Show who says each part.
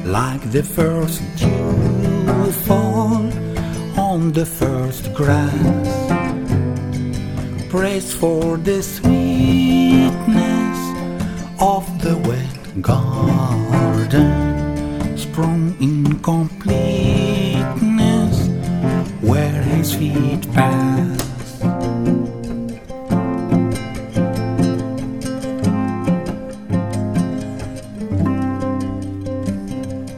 Speaker 1: like the first dew fall on the first grass. Praise for the sweetness of the wet garden, sprung in completeness where his feet pass.